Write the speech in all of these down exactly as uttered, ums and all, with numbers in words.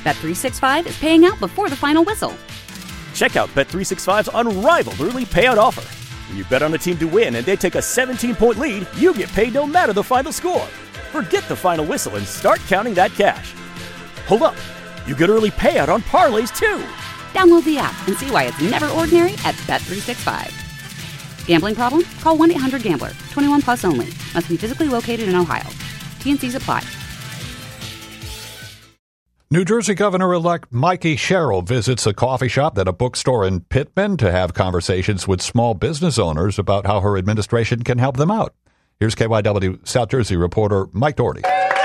Bet three sixty-five is paying out before the final whistle. Check out Bet three sixty-five's unrivaled early payout offer. When you bet on a team to win and they take a seventeen-point lead, you get paid no matter the final score. Forget the final whistle and start counting that cash. Hold up. You get early payout on parlays, too. Download the app and see why it's never ordinary at Bet three sixty-five. Gambling problem? Call one eight hundred gambler. twenty-one plus only. Must be physically located in Ohio. T N Cs apply. New Jersey Governor-elect Mikey Sherrill visits a coffee shop and a bookstore in Pittman to have conversations with small business owners about how her administration can help them out. Here's K Y W South Jersey reporter Mike Doherty.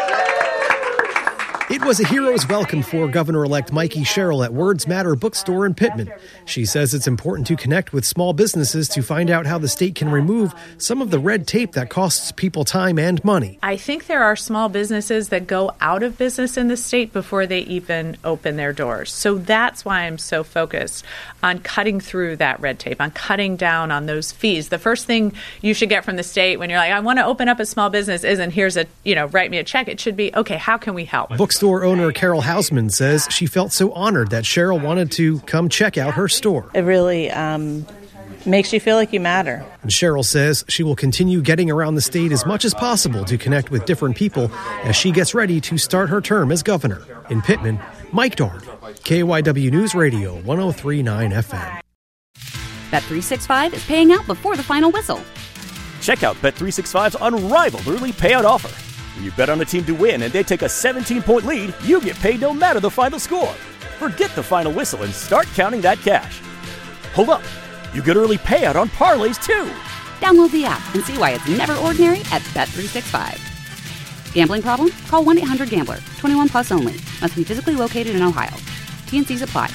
It was a hero's welcome for Governor-elect Mikey Sherrill at Words Matter bookstore in Pittman. She says it's important to connect with small businesses to find out how the state can remove some of the red tape that costs people time and money. I think there are small businesses that go out of business in the state before they even open their doors. So that's why I'm so focused on cutting through that red tape, on cutting down on those fees. The first thing you should get from the state when you're like, I want to open up a small business isn't here's a, you know, write me a check. It should be, okay, how can we help? Bookstore owner Carol Hausman says she felt so honored that Sherrill wanted to come check out her store. It really um, makes you feel like you matter. And Sherrill says she will continue getting around the state as much as possible to connect with different people as she gets ready to start her term as governor. In Pittman, Mike Doherty, K Y W News Radio, one oh three point nine F M. Bet three sixty-five is paying out before the final whistle. Check out Bet three sixty-five's unrivaled early payout offer. When you bet on a team to win and they take a seventeen-point lead, you get paid no matter the final score. Forget the final whistle and start counting that cash. Hold up. You get early payout on parlays, too. Download the app and see why it's never ordinary at Bet three sixty-five. Gambling problem? Call one eight hundred gambler. twenty-one plus only. Must be physically located in Ohio. T N Cs apply.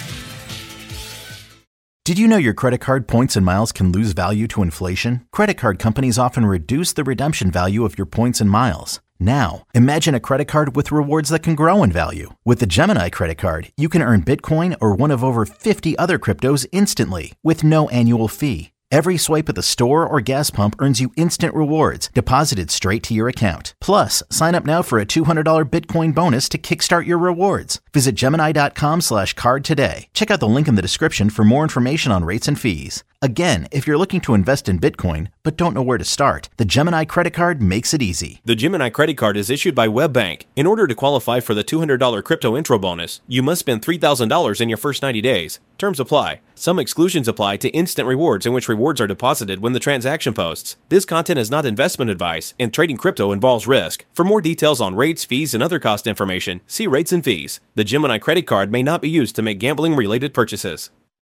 Did you know your credit card points and miles can lose value to inflation? Credit card companies often reduce the redemption value of your points and miles. Now, imagine a credit card with rewards that can grow in value. With the Gemini credit card, you can earn Bitcoin or one of over fifty other cryptos instantly with no annual fee. Every swipe at the store or gas pump earns you instant rewards deposited straight to your account. Plus, sign up now for a two hundred dollars Bitcoin bonus to kickstart your rewards. Visit Gemini.com slash card today. Check out the link in the description for more information on rates and fees. Again, if you're looking to invest in Bitcoin but don't know where to start, the Gemini credit card makes it easy. The Gemini credit card is issued by WebBank. In order to qualify for the two hundred dollars crypto intro bonus, you must spend three thousand dollars in your first ninety days. Terms apply. Some exclusions apply to instant rewards in which rewards are deposited when the transaction posts. This content is not investment advice, and trading crypto involves risk. For more details on rates, fees, and other cost information, see rates and fees. The Gemini credit card may not be used to make gambling-related purchases.